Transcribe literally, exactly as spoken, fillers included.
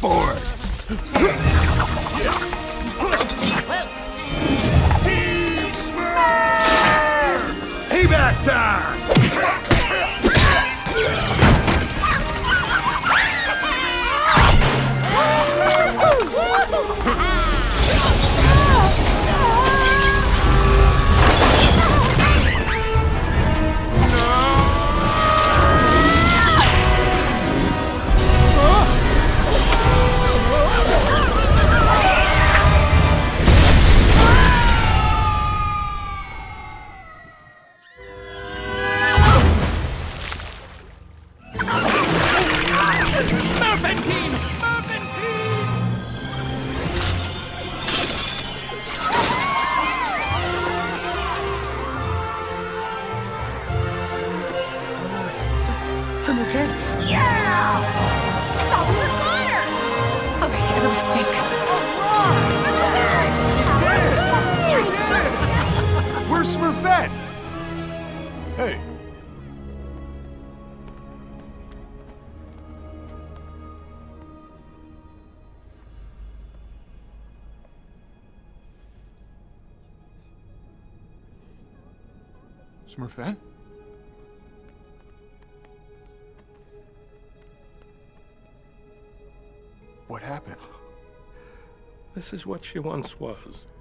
board. Team Smurf! Payback time! Smurfentine! Smurfentine! I'm okay. Yeah! I thought we were goners! Okay, everybody, wait, cut this off. Where's Smurfette? Hey. Smurfette? What happened? This is what she once was.